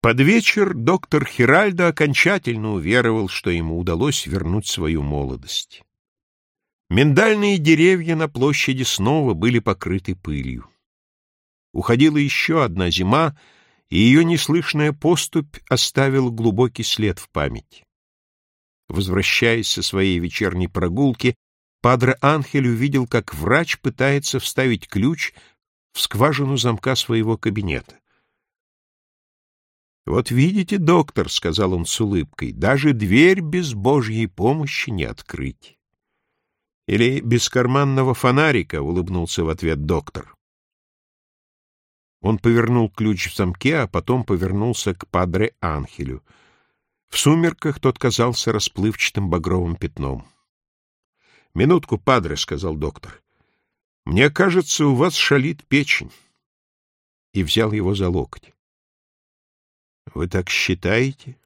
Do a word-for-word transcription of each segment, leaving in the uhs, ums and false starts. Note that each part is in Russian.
Под вечер доктор Хиральдо окончательно уверовал, что ему удалось вернуть свою молодость. Миндальные деревья на площади снова были покрыты пылью. Уходила еще одна зима, и ее неслышная поступь оставила глубокий след в памяти. Возвращаясь со своей вечерней прогулки, падре Анхель увидел, как врач пытается вставить ключ в скважину замка своего кабинета. «Вот видите, доктор, — сказал он с улыбкой, — даже дверь без Божьей помощи не открыть». «Или без карманного фонарика, — улыбнулся в ответ доктор. Он повернул ключ в замке, а потом повернулся к падре Анхелю. В сумерках тот казался расплывчатым багровым пятном. «Минутку, падре, — сказал доктор, — мне кажется, у вас шалит печень». И взял его за локоть. «Вы так считаете?»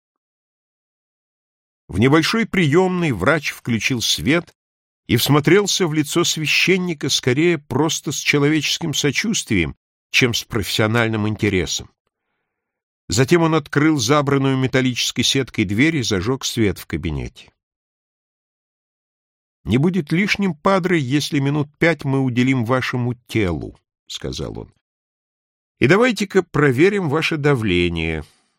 В небольшой приемной врач включил свет и всмотрелся в лицо священника скорее просто с человеческим сочувствием, чем с профессиональным интересом. Затем он открыл забранную металлической сеткой дверь и зажег свет в кабинете. «Не будет лишним, падре, если минут пять мы уделим вашему телу», — сказал он. «И давайте-ка проверим ваше давление».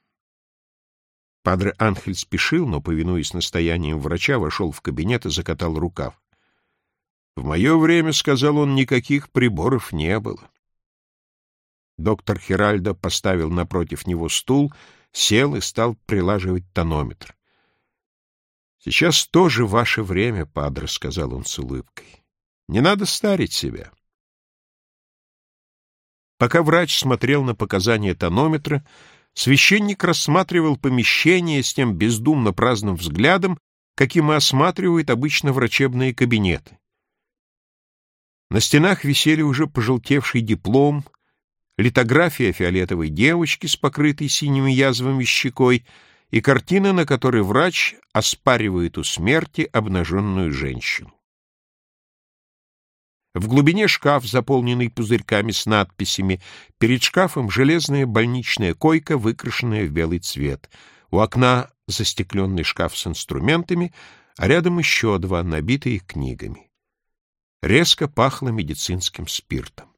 Падре Анхель спешил, но, повинуясь настояниям врача, вошел в кабинет и закатал рукав. «В мое время, — сказал он, — никаких приборов не было». Доктор Хиральдо поставил напротив него стул, сел и стал прилаживать тонометр. «Сейчас тоже ваше время, падре, — сказал он с улыбкой. — Не надо старить себя». Пока врач смотрел на показания тонометра, священник рассматривал помещение с тем бездумно праздным взглядом, каким и осматривают обычно врачебные кабинеты. На стенах висели уже пожелтевший диплом, литография фиолетовой девочки с покрытой синими язвами щекой и картина, на которой врач оспаривает у смерти обнаженную женщину. В глубине шкаф, заполненный пузырьками с надписями, перед шкафом железная больничная койка, выкрашенная в белый цвет. У окна застекленный шкаф с инструментами, а рядом еще два, набитые книгами. Резко пахло медицинским спиртом.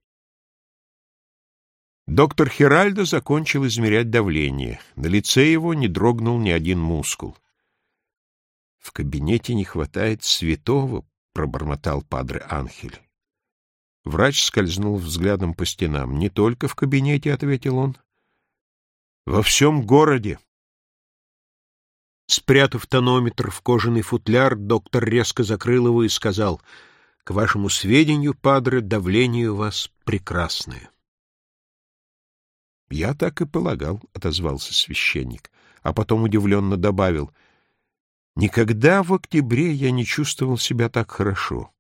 Доктор Хиральдо закончил измерять давление. На лице его не дрогнул ни один мускул. «В кабинете не хватает святого», — пробормотал падре Анхель. Врач скользнул взглядом по стенам. «Не только в кабинете, — ответил он, — во всем городе». Спрятав тонометр в кожаный футляр, доктор резко закрыл его и сказал: «К вашему сведению, падре, давление у вас прекрасное». «Я так и полагал», — отозвался священник, а потом удивленно добавил: «Никогда в октябре я не чувствовал себя так хорошо».